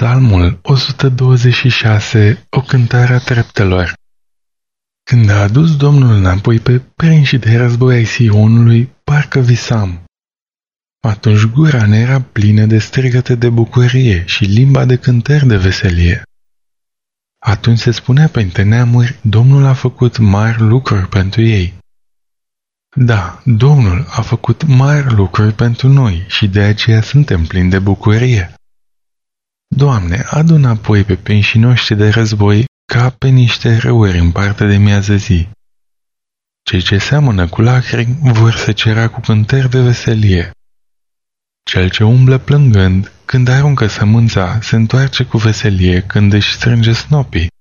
Psalmul 126, o cântare a treptelor. Când a adus Domnul înapoi pe prinși de război ai Sionului, parcă visam. Atunci gura ne era plină de strigăte de bucurie și limba de cântări de veselie. Atunci se spunea printre neamuri, Domnul a făcut mari lucruri pentru ei. Da, Domnul a făcut mari lucruri pentru noi și de aceea suntem plini de bucurie. Doamne, adu înapoi pe prinșii noștri de război ca pe niște râuri în partea de miază zi. Cei ce seamănă cu lacrimi vor să cera cu cântări de veselie. Cel ce umblă plângând, când aruncă sămânța, se întoarce cu veselie când își strânge snopii.